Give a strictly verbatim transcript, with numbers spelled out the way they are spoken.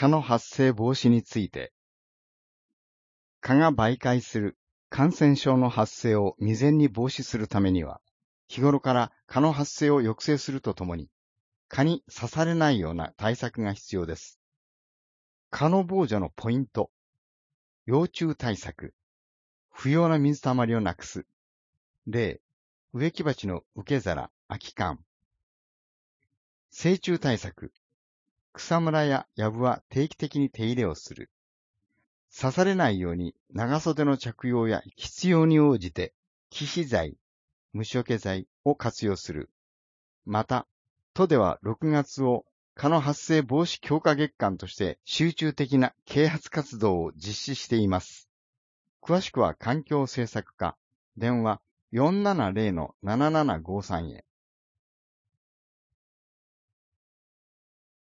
蚊の発生防止について、蚊が媒介する感染症の発生を未然に防止するためには、日頃から蚊の発生を抑制するとともに、蚊に刺されないような対策が必要です。蚊の防除のポイント、幼虫対策、不要な水たまりをなくす。例、植木鉢の受け皿、空き缶。成虫対策、草むらや藪は定期的に手入れをする。刺されないように長袖の着用や必要に応じて忌避剤、虫除け剤を活用する。また、都ではろくがつを蚊の発生防止強化月間として集中的な啓発活動を実施しています。詳しくは環境政策課、電話 よんななゼロのななななごさん へ。